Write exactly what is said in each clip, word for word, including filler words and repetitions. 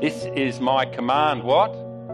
This is my command. What?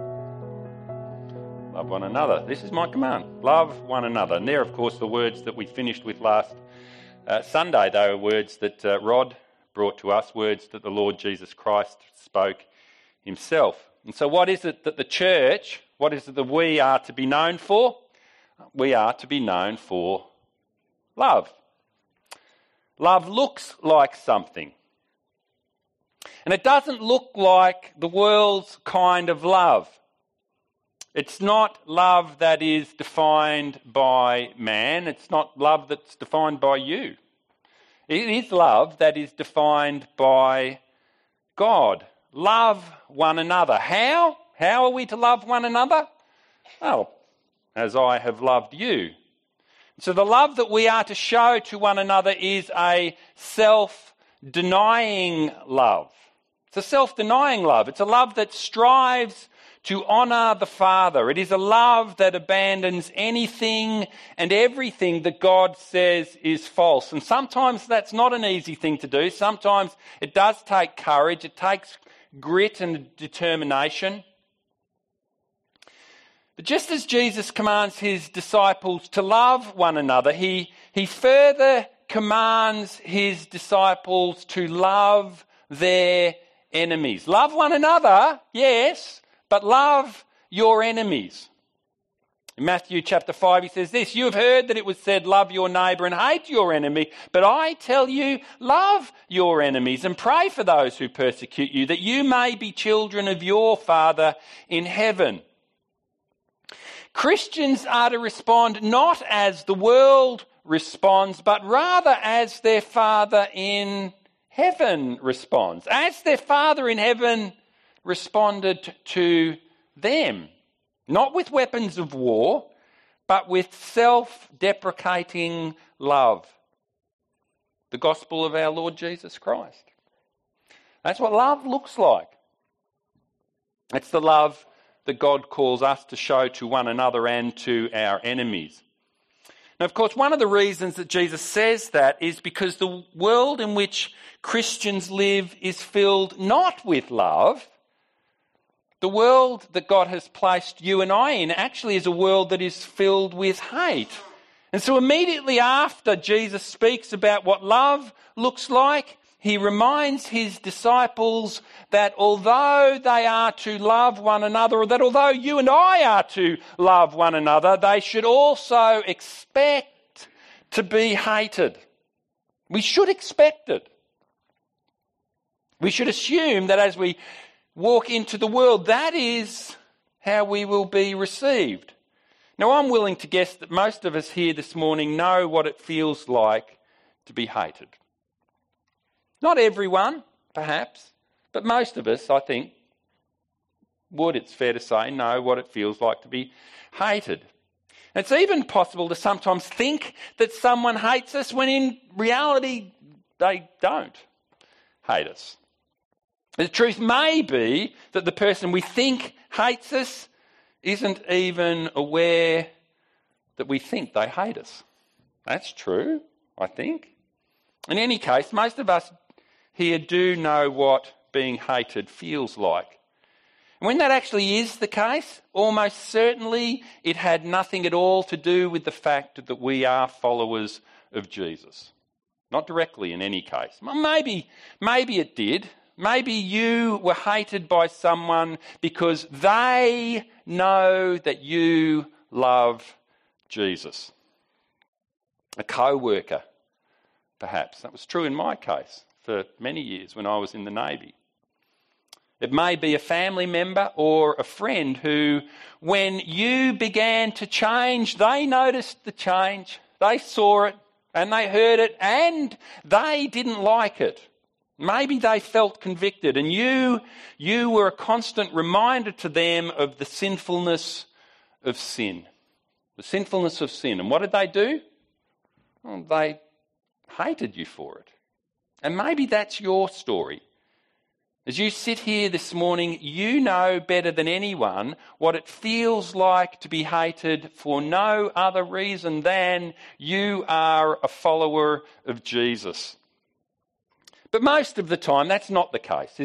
Love one another. This is my command. Love one another. And they're, of course, the words that we finished with last uh, Sunday. They were words that uh, Rod brought to us, words that the Lord Jesus Christ spoke himself. And so what is it that the church, what is it that we are to be known for? We are to be known for love. Love looks like something. And it doesn't look like the world's kind of love. It's not love that is defined by man. It's not love that's defined by you. It is love that is defined by God. Love one another. How? How are we to love one another? Oh, as I have loved you. So the love that we are to show to one another is a self-denying love. It's a self-denying love. It's a love that strives to honour the Father. It is a love that abandons anything and everything that God says is false. And sometimes that's not an easy thing to do. Sometimes it does take courage. It takes grit and determination. But just as Jesus commands his disciples to love one another, he, he further commands his disciples to love their enemies. Love one another, yes, but love your enemies. In Matthew chapter five, he says this, "You have heard that it was said, love your neighbour and hate your enemy. But I tell you, love your enemies and pray for those who persecute you, that you may be children of your Father in heaven." Christians are to respond not as the world responds, but rather as their Father in heaven responds. As their Father in heaven responded to them. Not with weapons of war, but with self-deprecating love. The gospel of our Lord Jesus Christ. That's what love looks like. It's the love that God calls us to show to one another and to our enemies. Now, of course, one of the reasons that Jesus says that is because the world in which Christians live is filled not with love. The world that God has placed you and I in actually is a world that is filled with hate. And so immediately after Jesus speaks about what love looks like, he reminds his disciples that although they are to love one another, or that although you and I are to love one another, they should also expect to be hated. We should expect it. We should assume that as we walk into the world, that is how we will be received. Now, I'm willing to guess that most of us here this morning know what it feels like to be hated. Not everyone, perhaps, but most of us, I think, would, it's fair to say, know what it feels like to be hated. And it's even possible to sometimes think that someone hates us when in reality they don't hate us. The truth may be that the person we think hates us isn't even aware that we think they hate us. That's true, I think. In any case, most of us here do know what being hated feels like. And when that actually is the case, almost certainly it had nothing at all to do with the fact that we are followers of Jesus. Not directly in any case. Well, maybe, maybe it did. Maybe you were hated by someone because they know that you love Jesus. A co-worker, perhaps. That was true in my case for many years when I was in the Navy. It may be a family member or a friend who, when you began to change, they noticed the change, they saw it and they heard it and they didn't like it. Maybe they felt convicted and you, you were a constant reminder to them of the sinfulness of sin. The sinfulness of sin. And what did they do? Well, they hated you for it. And maybe that's your story. As you sit here this morning, you know better than anyone what it feels like to be hated for no other reason than you are a follower of Jesus. But most of the time, that's not the case, is it?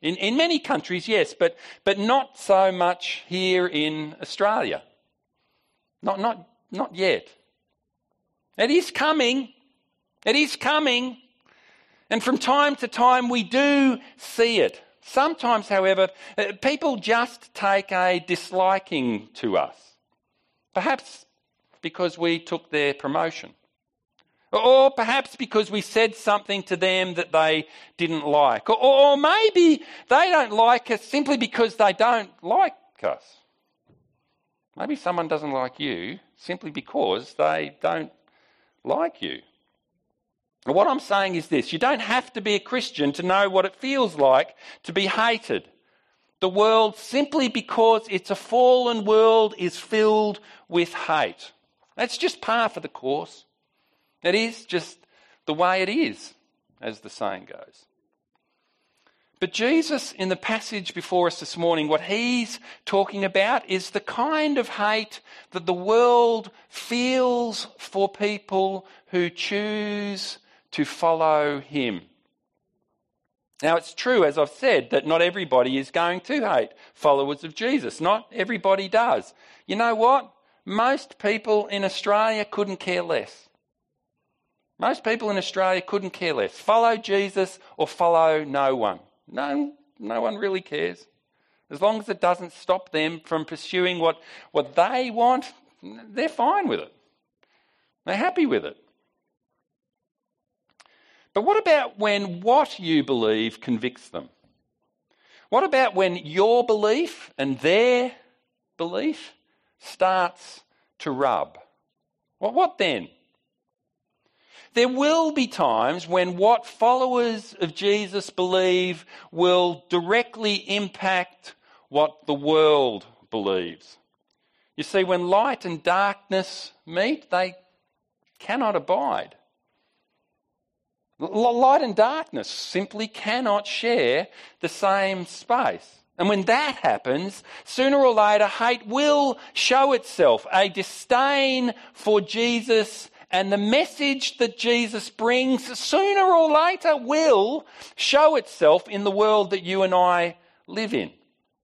In, in many countries, yes, but, but not so much here in Australia. Not, not, not yet. It is coming. It is coming. And from time to time we do see it. Sometimes, however, people just take a disliking to us. Perhaps because we took their promotion. Or perhaps because we said something to them that they didn't like. Or, or maybe they don't like us simply because they don't like us. Maybe someone doesn't like you simply because they don't like you. What I'm saying is this: you don't have to be a Christian to know what it feels like to be hated. The world, simply because it's a fallen world, is filled with hate. That's just par for the course. It is just the way it is, as the saying goes. But Jesus, in the passage before us this morning, what he's talking about is the kind of hate that the world feels for people who choose to follow him. Now, it's true, as I've said, that not everybody is going to hate followers of Jesus. Not everybody does. You know what? Most people in Australia couldn't care less. Most people in Australia couldn't care less. Follow Jesus or follow no one. No, no one really cares. As long as it doesn't stop them from pursuing what, what they want, they're fine with it. They're happy with it. But what about when what you believe convicts them? What about when your belief and their belief starts to rub? Well, what then? There will be times when what followers of Jesus believe will directly impact what the world believes. You see, when light and darkness meet, they cannot abide. Light and darkness simply cannot share the same space. And when that happens, sooner or later, hate will show itself. A disdain for Jesus and the message that Jesus brings, sooner or later, will show itself in the world that you and I live in.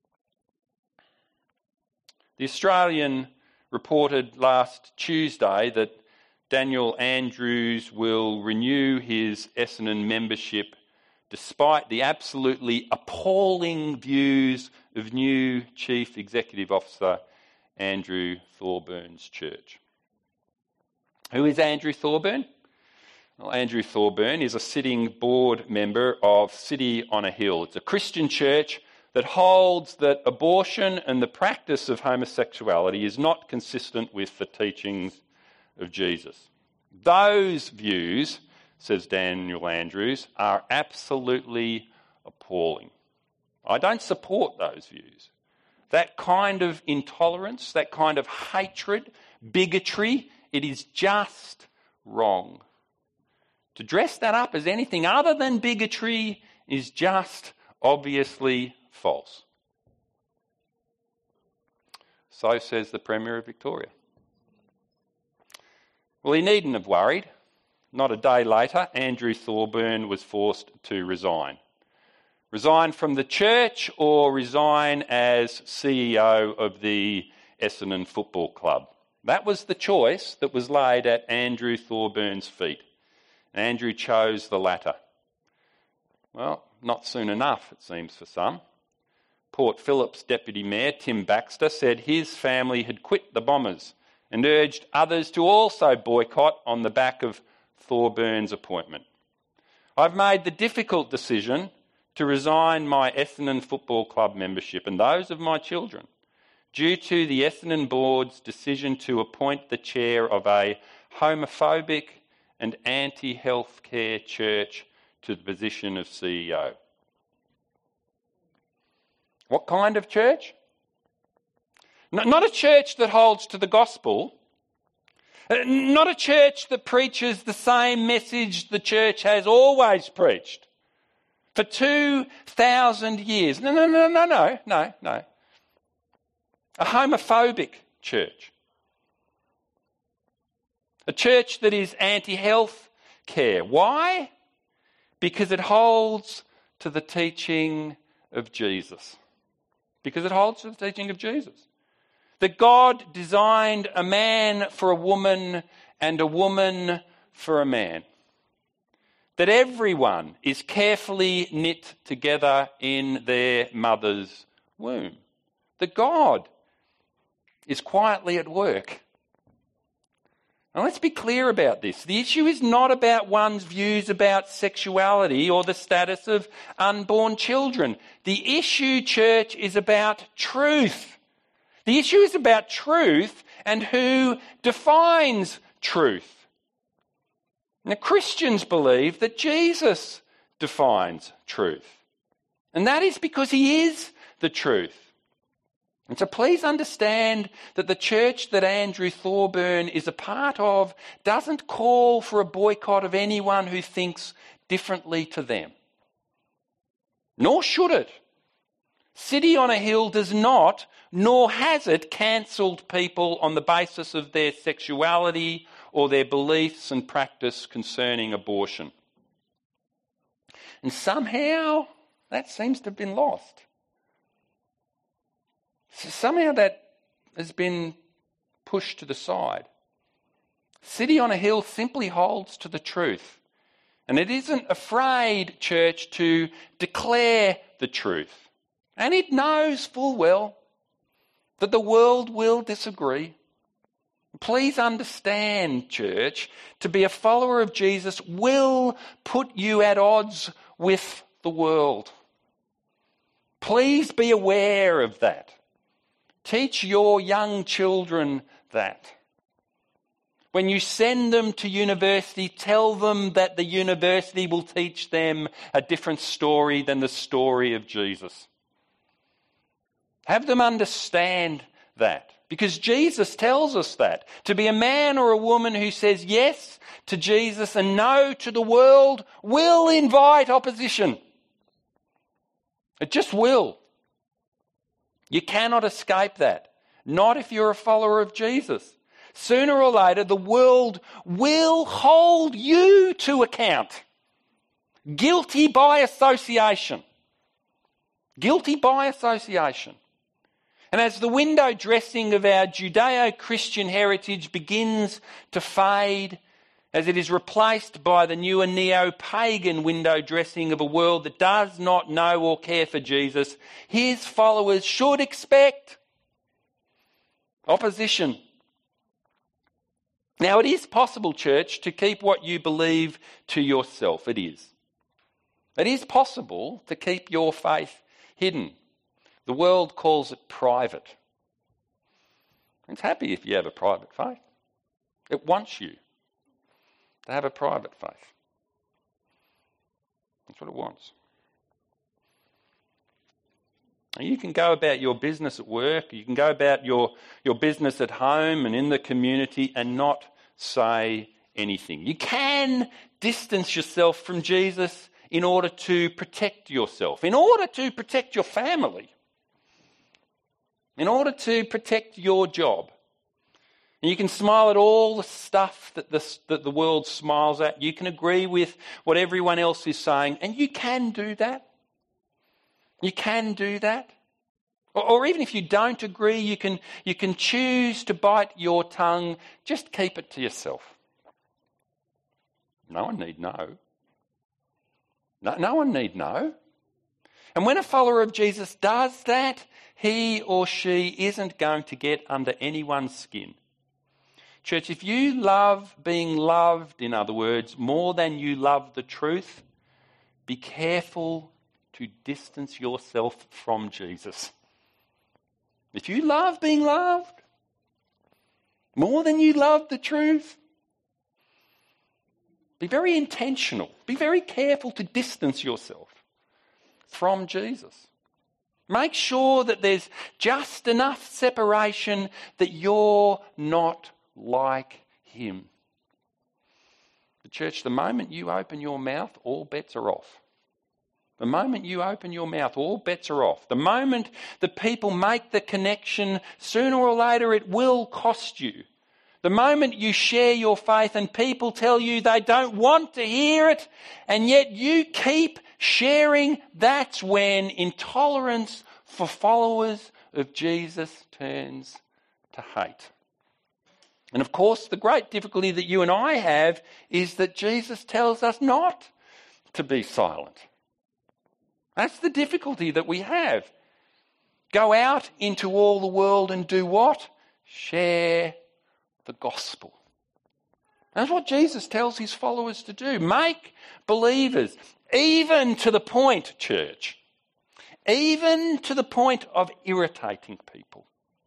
The Australian reported last Tuesday that Daniel Andrews will renew his Essendon membership despite the absolutely appalling views of new Chief Executive Officer Andrew Thorburns church. Who is Andrew Thorburn? Well, Andrew Thorburn is a sitting board member of City on a Hill. It's a Christian church that holds that abortion and the practice of homosexuality is not consistent with the teachings of Jesus. Those views, says Daniel Andrews, are absolutely appalling. I don't support those views. That kind of intolerance, that kind of hatred, bigotry, it is just wrong. To dress that up as anything other than bigotry is just obviously false. So says the Premier of Victoria. Well, he needn't have worried. Not a day later, Andrew Thorburn was forced to resign. Resign from the church or resign as C E O of the Essendon Football Club. That was the choice that was laid at Andrew Thorburn's feet. Andrew chose the latter. Well, not soon enough, it seems, for some. Port Phillip's Deputy Mayor, Tim Baxter, said his family had quit the Bombers and urged others to also boycott on the back of Thorburn's appointment. I've made the difficult decision to resign my Essendon Football Club membership and those of my children due to the Essendon Board's decision to appoint the chair of a homophobic and anti-healthcare church to the position of C E O. What kind of church? Not a church that holds to the gospel. Not a church that preaches the same message the church has always preached for two thousand years. No, no, no, no, no, no, no. A homophobic church. A church that is anti-health care. Why? Because it holds to the teaching of Jesus, because it holds to the teaching of Jesus. That God designed a man for a woman and a woman for a man. That everyone is carefully knit together in their mother's womb. That God is quietly at work. Now let's be clear about this. The issue is not about one's views about sexuality or the status of unborn children. The issue, church, is about truth. The issue is about truth and who defines truth. Now, Christians believe that Jesus defines truth. And that is because he is the truth. And so please understand that the church that Andrew Thorburn is a part of doesn't call for a boycott of anyone who thinks differently to them. Nor should it. City on a Hill does not, nor has it, cancelled people on the basis of their sexuality or their beliefs and practice concerning abortion. And somehow that seems to have been lost. So somehow that has been pushed to the side. City on a Hill simply holds to the truth. And it isn't afraid, church, to declare the truth. And it knows full well that the world will disagree. Please understand, church, to be a follower of Jesus will put you at odds with the world. Please be aware of that. Teach your young children that. When you send them to university, tell them that the university will teach them a different story than the story of Jesus. Have them understand that. Because Jesus tells us that. To be a man or a woman who says yes to Jesus and no to the world will invite opposition. It just will. You cannot escape that. Not if you're a follower of Jesus. Sooner or later, the world will hold you to account. Guilty by association. Guilty by association. And as the window dressing of our Judeo-Christian heritage begins to fade, as it is replaced by the newer neo-pagan window dressing of a world that does not know or care for Jesus, his followers should expect opposition. Now, it is possible, church, to keep what you believe to yourself. It is. It is possible to keep your faith hidden. The world calls it private. It's happy if you have a private faith. It wants you to have a private faith. That's what it wants. You can go about your business at work, you can go about your, your business at home and in the community and not say anything. You can distance yourself from Jesus in order to protect yourself, in order to protect your family, in order to protect your job. And you can smile at all the stuff that the, that the world smiles at. You can agree with what everyone else is saying, and you can do that. You can do that. Or, or even if you don't agree, you can, you can choose to bite your tongue. Just keep it to yourself. No one need know. No, no one need know. And when a follower of Jesus does that, he or she isn't going to get under anyone's skin. Church, if you love being loved, in other words, more than you love the truth, be careful to distance yourself from Jesus. If you love being loved more than you love the truth, be very intentional. Be very careful to distance yourself from Jesus. Make sure that there's just enough separation that you're not like him. The church, the moment you open your mouth, all bets are off. The moment you open your mouth, all bets are off. The moment the people make the connection, sooner or later it will cost you. The moment you share your faith and people tell you they don't want to hear it, and yet you keep sharing, that's when intolerance for followers of Jesus turns to hate. And of course, the great difficulty that you and I have is that Jesus tells us not to be silent. That's the difficulty that we have. Go out into all the world and do what? Share the gospel. That's what Jesus tells his followers to do. Make believers, even to the point, church, even to the point of irritating people.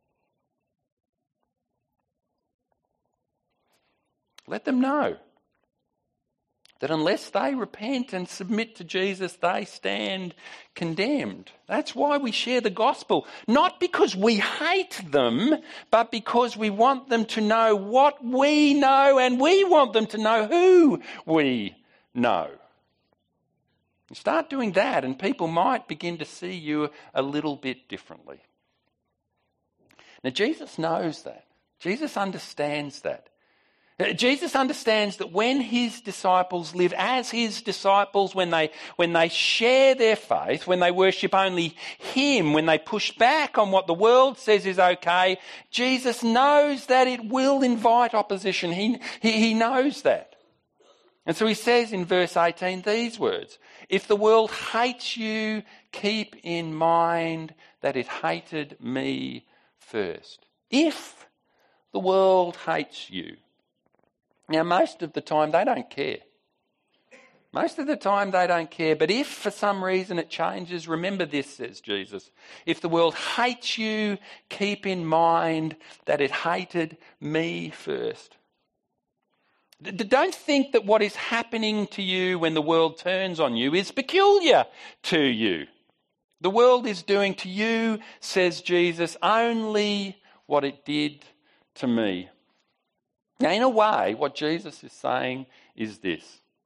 Let them know that unless they repent and submit to Jesus, they stand condemned. That's why we share the gospel. Not because we hate them, but because we want them to know what we know, and we want them to know who we know. You start doing that and people might begin to see you a little bit differently. Now, Jesus knows that. Jesus understands that. Jesus understands that when his disciples live as his disciples, when they, when they share their faith, when they worship only him, when they push back on what the world says is okay, Jesus knows that it will invite opposition. He, he, he knows that. And so he says in verse eighteen these words, "If the world hates you, keep in mind that it hated me first." If the world hates you. Now, most of the time they don't care. Most of the time they don't care. But if for some reason it changes, remember this, says Jesus. If the world hates you, keep in mind that it hated me first. D- don't think that what is happening to you when the world turns on you is peculiar to you. The world is doing to you, says Jesus, only what it did to me. Now, in a way, what Jesus is saying is this.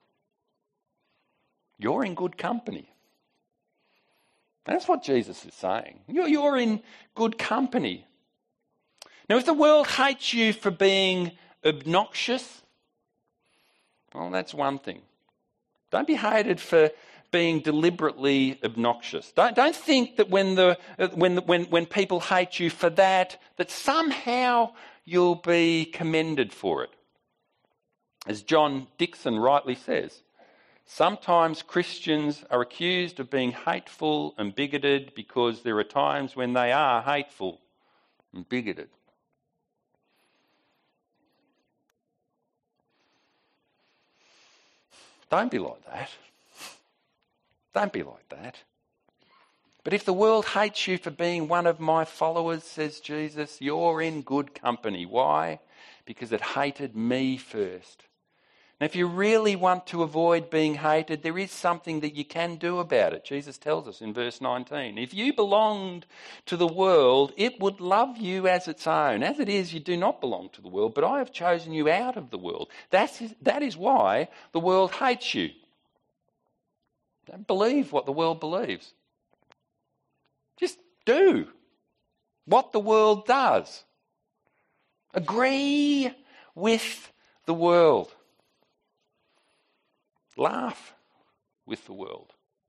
You're in good company. That's what Jesus is saying. You're, you're in good company. Now, if the world hates you for being obnoxious, well, that's one thing. Don't be hated for being deliberately obnoxious. Don't, don't think that when, the, when, the, when, when people hate you for that, that somehow you'll be commended for it. As John Dixon rightly says, sometimes Christians are accused of being hateful and bigoted because there are times when they are hateful and bigoted. Don't be like that. Don't be like that. But if the world hates you for being one of my followers, says Jesus, you're in good company. Why? Because it hated me first. Now, if you really want to avoid being hated, there is something that you can do about it. Jesus tells us in verse nineteen, if you belonged to the world, it would love you as its own. As it is, you do not belong to the world, but I have chosen you out of the world. That's, that is why the world hates you. Don't believe what the world believes. Just do what the world does. Agree with the world. Laugh with the world.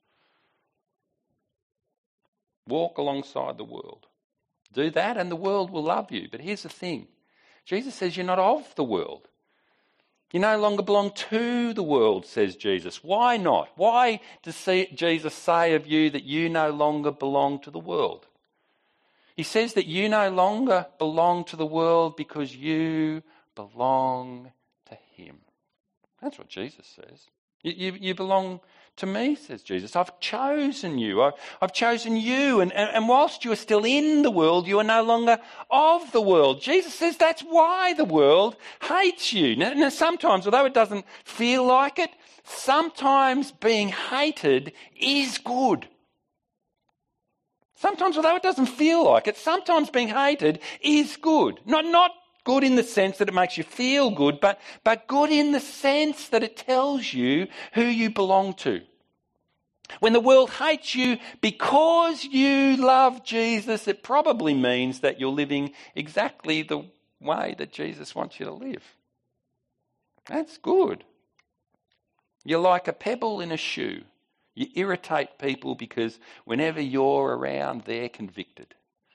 Walk alongside the world. Do that and the world will love you. But here's the thing. Jesus says you're not of the world. You no longer belong to the world, says Jesus. Why not? Why does Jesus say of you that you no longer belong to the world? He says that you no longer belong to the world because you belong to him. That's what Jesus says. You, you, you belong to me, says Jesus. I've chosen you. I've, I've chosen you. And, and, and whilst you are still in the world, you are no longer of the world. Jesus says that's why the world hates you. Now, now sometimes, although it doesn't feel like it, sometimes being hated is good. Sometimes, although it doesn't feel like it, sometimes being hated is good. Not, not good in the sense that it makes you feel good, but, but good in the sense that it tells you who you belong to. When the world hates you because you love Jesus, it probably means that you're living exactly the way that Jesus wants you to live. That's good. You're like a pebble in a shoe. You irritate people because whenever you're around, they're convicted.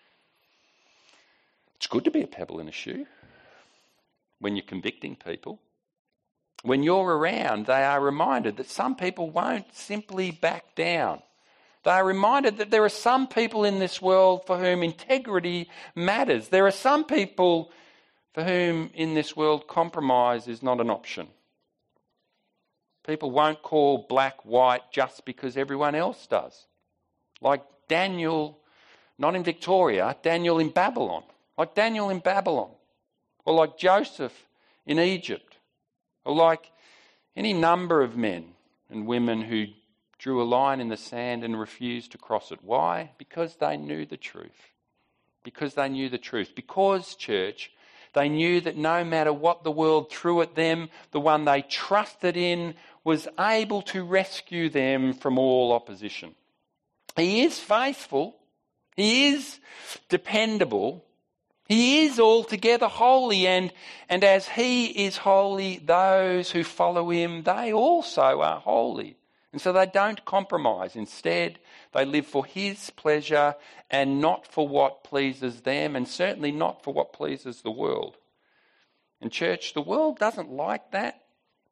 It's good to be a pebble in a shoe when you're convicting people. When you're around, they are reminded that some people won't simply back down. They are reminded that there are some people in this world for whom integrity matters. There are some people for whom in this world compromise is not an option. People won't call black white just because everyone else does. Like Daniel, not in Victoria, Daniel in Babylon. Like Daniel in Babylon. Or like Joseph in Egypt. Or like any number of men and women who drew a line in the sand and refused to cross it. Why? Because they knew the truth. Because they knew the truth. Because, church, they knew that no matter what the world threw at them, the one they trusted in was able to rescue them from all opposition. He is faithful. He is dependable. He is altogether holy, and, and as he is holy, those who follow him, they also are holy. And so they don't compromise. Instead, they live for his pleasure and not for what pleases them, and certainly not for what pleases the world. And church, the world doesn't like that.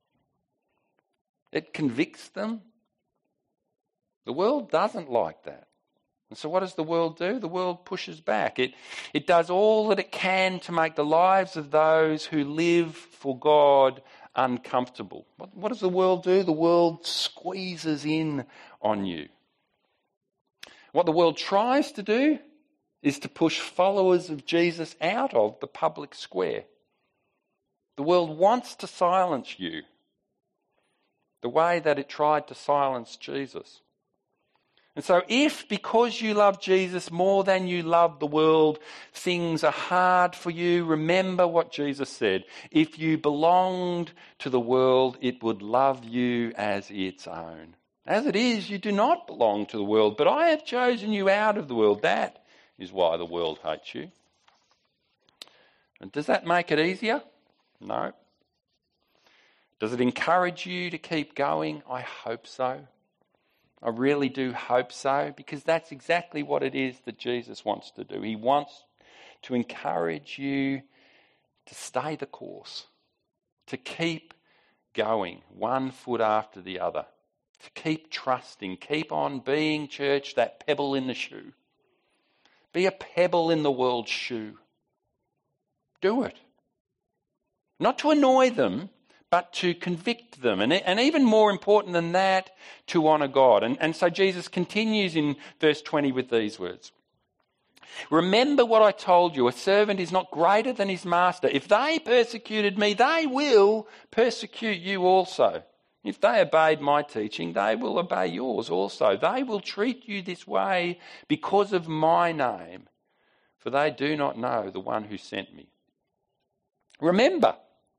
It convicts them. The world doesn't like that. And so what does the world do? The world pushes back. It, it does all that it can to make the lives of those who live for God uncomfortable. What, what does the world do? The world squeezes in on you. What the world tries to do is to push followers of Jesus out of the public square. The world wants to silence you the way that it tried to silence Jesus. And so if, because you love Jesus more than you love the world, things are hard for you, remember what Jesus said. If you belonged to the world, it would love you as its own. As it is, you do not belong to the world, but I have chosen you out of the world. That is why the world hates you. And does that make it easier? No. Does it encourage you to keep going? I hope so. I really do hope so, because that's exactly what it is that Jesus wants to do. He wants to encourage you to stay the course, to keep going one foot after the other, to keep trusting, keep on being, church, that pebble in the shoe. Be a pebble in the world's shoe. Do it. Not to annoy them, but to convict them. And, and even more important than that, to honour God. And, and so Jesus continues in verse twenty with these words. Remember what I told you, a servant is not greater than his master. If they persecuted me, they will persecute you also. If they obeyed my teaching, they will obey yours also. They will treat you this way because of my name, for they do not know the one who sent me. Remember.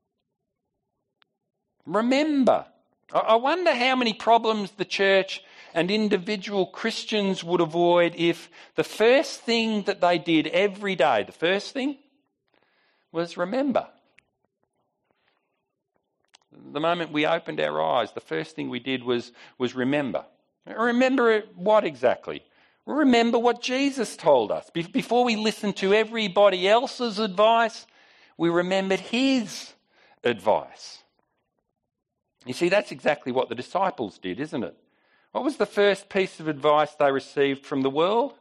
Remember. I wonder how many problems the church and individual Christians would avoid if the first thing that they did every day, the first thing, was remember. The moment we opened our eyes, the first thing we did was, was remember. Remember what exactly? Remember what Jesus told us. Be- before we listened to everybody else's advice, we remembered his advice. You see, that's exactly what the disciples did, isn't it? What was the first piece of advice they received from the world?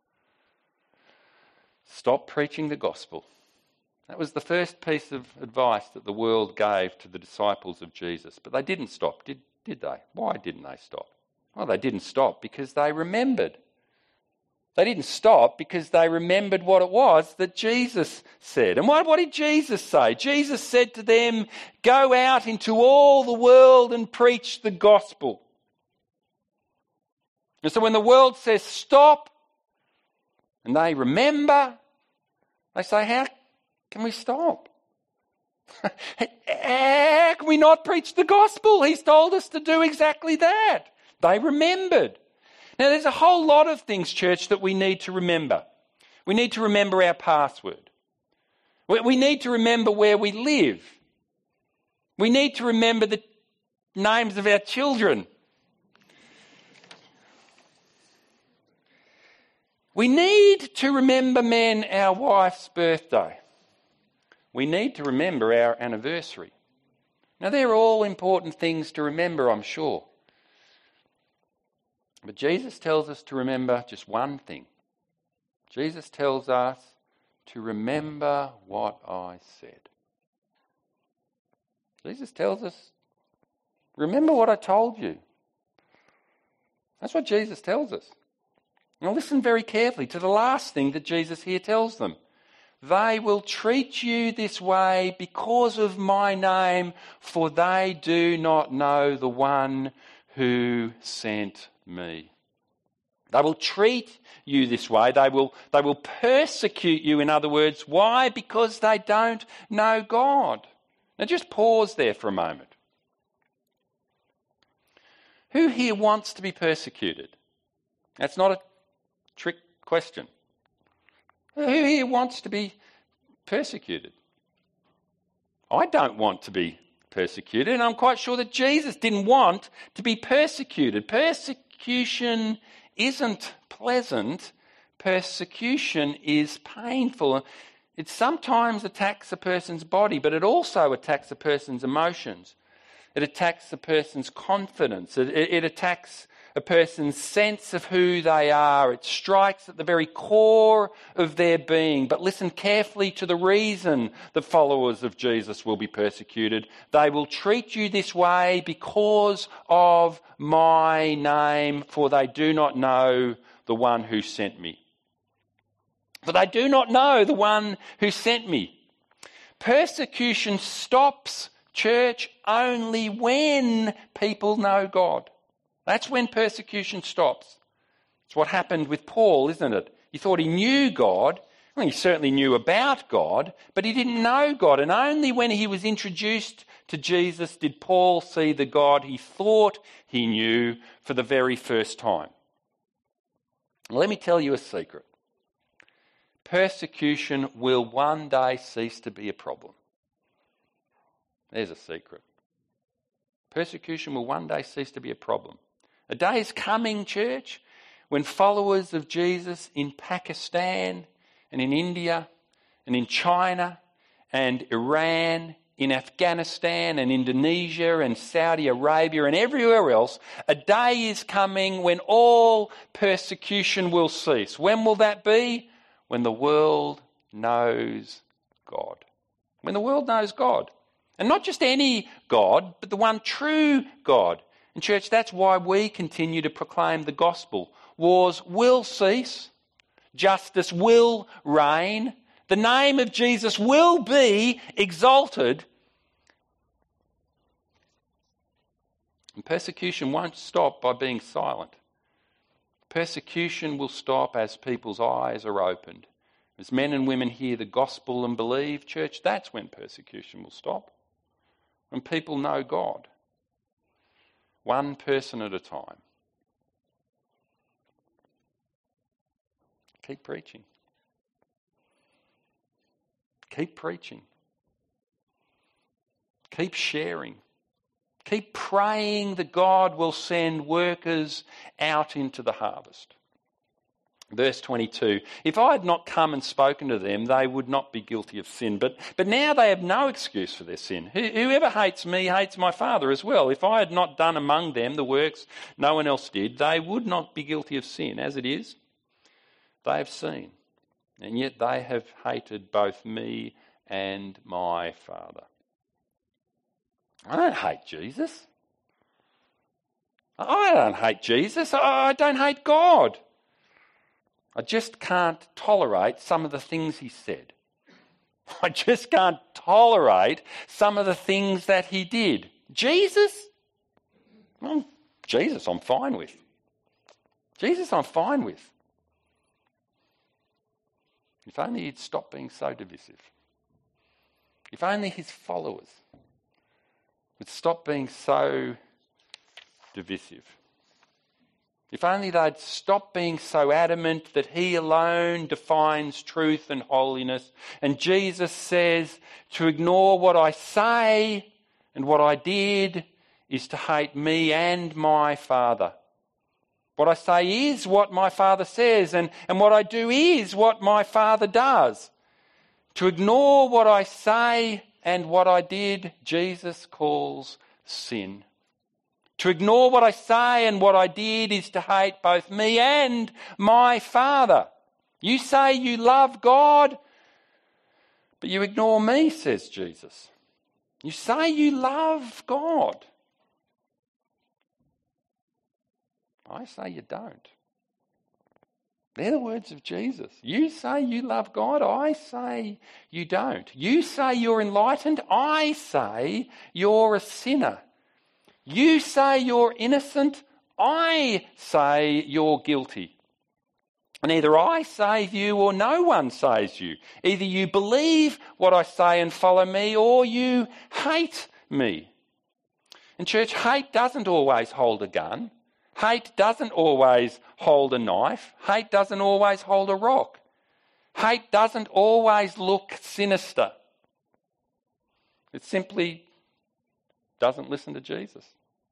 Stop preaching the gospel. That was the first piece of advice that the world gave to the disciples of Jesus. But they didn't stop, did, did they? Why didn't they stop? Well, they didn't stop because they remembered. They didn't stop because they remembered what it was that Jesus said. And what, what did Jesus say? Jesus said to them, go out into all the world and preach the gospel. And so when the world says stop, and they remember, they say, how can we stop? How can we not preach the gospel? He's told us to do exactly that. They remembered. Now, there's a whole lot of things, church, that we need to remember. We need to remember our password. We, we need to remember where we live. We need to remember the names of our children. We need to remember, men, our wife's birthday. We need to remember our anniversary. Now, they're all important things to remember, I'm sure. But Jesus tells us to remember just one thing. Jesus tells us to remember what I said. Jesus tells us, remember what I told you. That's what Jesus tells us. Now listen very carefully to the last thing that Jesus here tells them. They will treat you this way because of my name, for they do not know the one who sent me. They will treat you this way. They will, they will persecute you, in other words. Why? Because they don't know God. Now just pause there for a moment. Who here wants to be persecuted? That's not a trick question. Who here wants to be persecuted? I don't want to be persecuted, and I'm quite sure that Jesus didn't want to be persecuted. Persecution isn't pleasant. Persecution is painful. It sometimes attacks a person's body, but it also attacks a person's emotions. It attacks a person's confidence. It, it, it attacks a person's sense of who they are. It strikes at the very core of their being. But listen carefully to the reason the followers of Jesus will be persecuted. They will treat you this way because of my name, for they do not know the one who sent me. For they do not know the one who sent me. Persecution stops, church, only when people know God. That's when persecution stops. It's what happened with Paul, isn't it? He thought he knew God. Well, he certainly knew about God, but he didn't know God. And only when he was introduced to Jesus did Paul see the God he thought he knew for the very first time. Let me tell you a secret. Persecution will one day cease to be a problem. There's a secret. Persecution will one day cease to be a problem. A day is coming, church, when followers of Jesus in Pakistan and in India and in China and Iran, in Afghanistan and Indonesia and Saudi Arabia and everywhere else, a day is coming when all persecution will cease. When will that be? When the world knows God. When the world knows God. And not just any God, but the one true God. And church, that's why we continue to proclaim the gospel. Wars will cease. Justice will reign. The name of Jesus will be exalted. And persecution won't stop by being silent. Persecution will stop as people's eyes are opened. As men and women hear the gospel and believe, church, that's when persecution will stop. When people know God. One person at a time. Keep preaching. Keep preaching. Keep sharing. Keep praying that God will send workers out into the harvest. Verse twenty-two, if I had not come and spoken to them, they would not be guilty of sin. But, but now they have no excuse for their sin. Whoever hates me hates my Father as well. If I had not done among them the works no one else did, they would not be guilty of sin. As it is, they have seen, and yet they have hated both me and my Father. I don't hate Jesus. I don't hate Jesus. I don't hate God. I just can't tolerate some of the things he said. I just can't tolerate some of the things that he did. Jesus? Well, Jesus I'm fine with. Jesus I'm fine with. If only he'd stop being so divisive. If only his followers would stop being so divisive. If only they'd stop being so adamant that he alone defines truth and holiness. And Jesus says to ignore what I say and what I did is to hate me and my Father. What I say is what my Father says, and, and what I do is what my Father does. To ignore what I say and what I did, Jesus calls sin. To ignore what I say and what I did is to hate both me and my Father. You say you love God, but you ignore me, says Jesus. You say you love God. I say you don't. They're the words of Jesus. You say you love God, I say you don't. You say you're enlightened, I say you're a sinner. You say you're innocent, I say you're guilty. And either I save you or no one saves you. Either you believe what I say and follow me, or you hate me. And church, hate doesn't always hold a gun. Hate doesn't always hold a knife. Hate doesn't always hold a rock. Hate doesn't always look sinister. It simply doesn't listen to Jesus.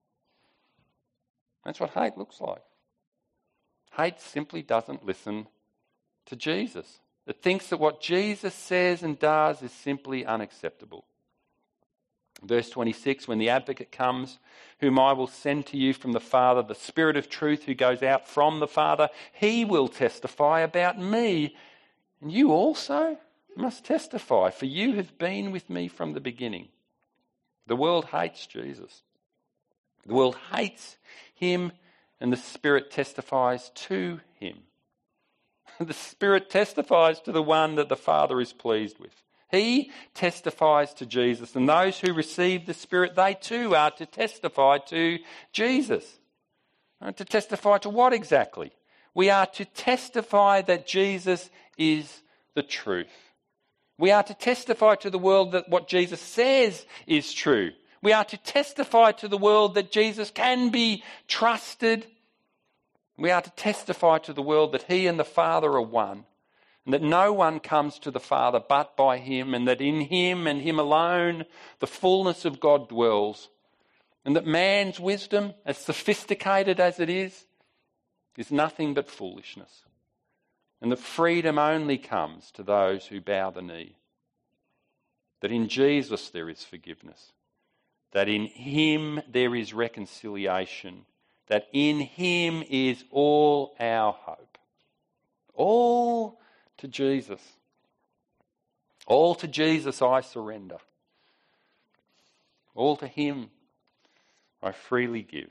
That's what hate looks like. Hate simply doesn't listen to Jesus. It thinks that what Jesus says and does is simply unacceptable. Verse twenty-six, when the advocate comes, whom I will send to you from the Father, the Spirit of truth who goes out from the Father, he will testify about me. And you also must testify, for you have been with me from the beginning. The world hates Jesus. The world hates him, and the Spirit testifies to him. The Spirit testifies to the one that the Father is pleased with. He testifies to Jesus, and those who receive the Spirit, they too are to testify to Jesus. And to testify to what exactly? We are to testify that Jesus is the truth. We are to testify to the world that what Jesus says is true. We are to testify to the world that Jesus can be trusted. We are to testify to the world that he and the Father are one, and that no one comes to the Father but by him, and that in him and him alone the fullness of God dwells, and that man's wisdom, as sophisticated as it is, is nothing but foolishness, and that freedom only comes to those who bow the knee. That in Jesus there is forgiveness, that in him there is reconciliation, that in him is all our hope. All to Jesus. All to Jesus I surrender. All to him I freely give.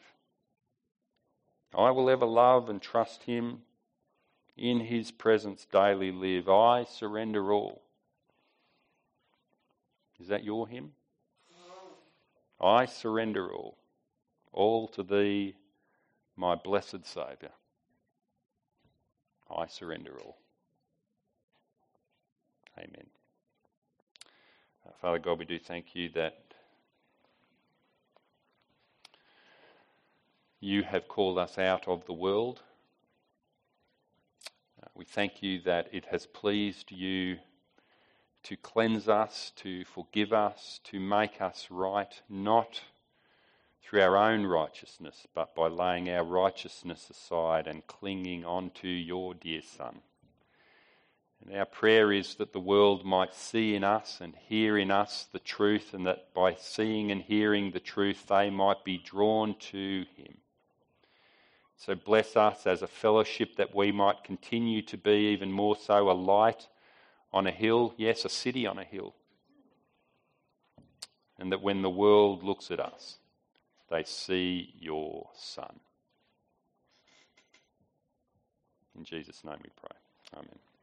I will ever love and trust him, in his presence daily live. I surrender all. Is that your hymn? I surrender all. All to thee, my blessed Saviour. I surrender all. Amen. Uh, Father God, we do thank you that you have called us out of the world. Uh, we thank you that it has pleased you to cleanse us, to forgive us, to make us right, not through our own righteousness, but by laying our righteousness aside and clinging on to your dear Son. And our prayer is that the world might see in us and hear in us the truth, and that by seeing and hearing the truth they might be drawn to him. So bless us as a fellowship, that we might continue to be even more so a light on a hill, yes, a city on a hill. And that when the world looks at us, they see your Son. In Jesus' name we pray. Amen.